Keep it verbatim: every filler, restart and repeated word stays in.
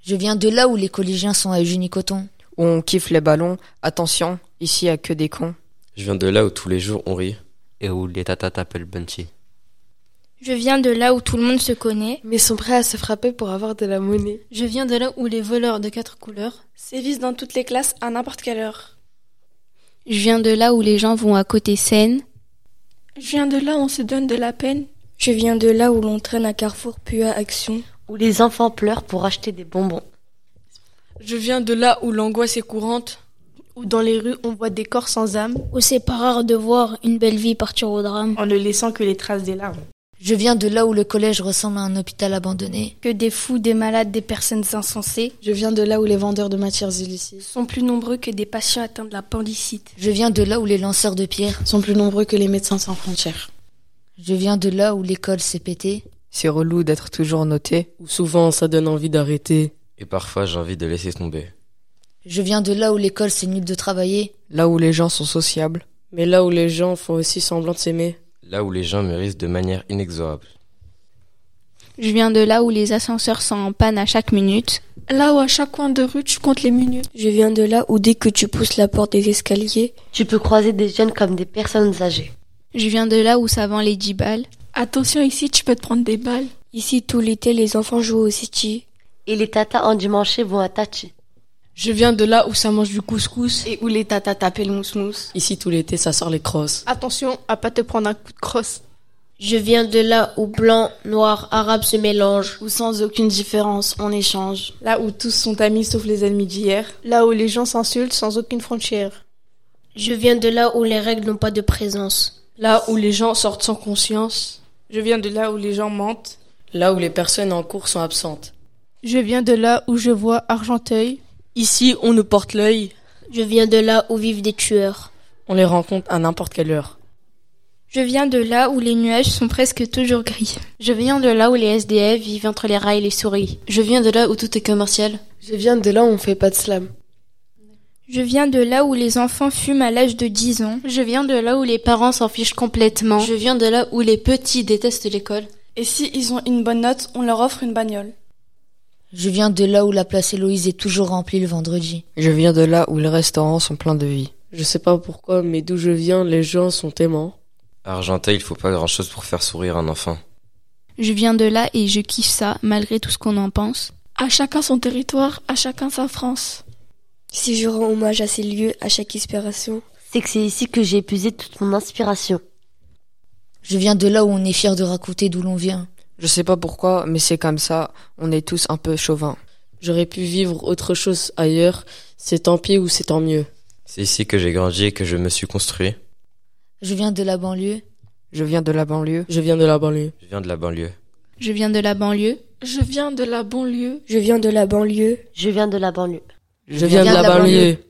Je viens de là où les collégiens sont à Junicoton. Où on kiffe les ballons. Attention, ici y a que des cons. Je viens de là où tous les jours on rit. Et où les tatas t'appellent Bunchy. Je viens de là où tout le monde se connaît, mais sont prêts à se frapper pour avoir de la monnaie. Je viens de là où les voleurs de quatre couleurs sévissent dans toutes les classes à n'importe quelle heure. Je viens de là où les gens vont à côté Seine. Je viens de là où on se donne de la peine. Je viens de là où l'on traîne à Carrefour puis à Action. Où les enfants pleurent pour acheter des bonbons. Je viens de là où l'angoisse est courante. Où dans les rues on voit des corps sans âme. Où c'est pas rare de voir une belle vie partir au drame. En ne laissant que les traces des larmes. Je viens de là où le collège ressemble à un hôpital abandonné. Que des fous, des malades, des personnes insensées. Je viens de là où les vendeurs de matières illicites sont plus nombreux que des patients atteints de l'appendicite. Je viens de là où les lanceurs de pierres sont plus nombreux que les médecins sans frontières. Je viens de là où l'école s'est pétée. C'est relou d'être toujours noté. Où souvent ça donne envie d'arrêter. Et parfois j'ai envie de laisser tomber. Je viens de là où l'école c'est nul de travailler. Là où les gens sont sociables. Mais là où les gens font aussi semblant de s'aimer. Là où les gens mérissent de manière inexorable. Je viens de là où les ascenseurs sont en panne à chaque minute. Là où à chaque coin de rue tu comptes les minutes. Je viens de là où dès que tu pousses la porte des escaliers, tu peux croiser des jeunes comme des personnes âgées. Je viens de là où ça vend les dix balles. Attention, ici tu peux te prendre des balles. Ici tout l'été les enfants jouent au city. Et les tatas endimanchés vont à Tachi. Je viens de là où ça mange du couscous. Et où les tatas t'appellent mousse-mousse. Ici tout l'été ça sort les crosses. Attention à pas te prendre un coup de crosse. Je viens de là où blanc, noir, arabe se mélangent. Où sans aucune différence on échange. Là où tous sont amis sauf les ennemis d'hier. Là où les gens s'insultent sans aucune frontière. Je viens de là où les règles n'ont pas de présence. Là où les gens sortent sans conscience. Je viens de là où les gens mentent. Là où les personnes en cours sont absentes. Je viens de là où je vois Argenteuil. Ici, on nous porte l'œil. Je viens de là où vivent des tueurs. On les rencontre à n'importe quelle heure. Je viens de là où les nuages sont presque toujours gris. Je viens de là où les S D F vivent entre les rats et les souris. Je viens de là où tout est commercial. Je viens de là où on fait pas de slam. Je viens de là où les enfants fument à l'âge de dix ans. Je viens de là où les parents s'en fichent complètement. Je viens de là où les petits détestent l'école. Et si ils ont une bonne note, on leur offre une bagnole. Je viens de là où la place Héloïse est toujours remplie le vendredi. Je viens de là où les restaurants sont pleins de vie. Je sais pas pourquoi, mais d'où je viens, les gens sont aimants. À Argenteuil, il faut pas grand chose pour faire sourire un enfant. Je viens de là et je kiffe ça, malgré tout ce qu'on en pense. À chacun son territoire, à chacun sa France. Si je rends hommage à ces lieux, à chaque inspiration, c'est que c'est ici que j'ai épuisé toute mon inspiration. Je viens de là où on est fier de raconter d'où l'on vient. Je sais pas pourquoi, mais c'est comme ça, on est tous un peu chauvins. J'aurais pu vivre autre chose ailleurs, c'est tant pis ou c'est tant mieux. C'est ici que j'ai grandi et que je me suis construit. Je viens de la banlieue. Je viens de la banlieue. Je viens de la banlieue. Je viens de la banlieue. Je viens de la banlieue. Je viens de la banlieue. Je viens de la banlieue. Je viens de la banlieue. Je viens de la banlieue.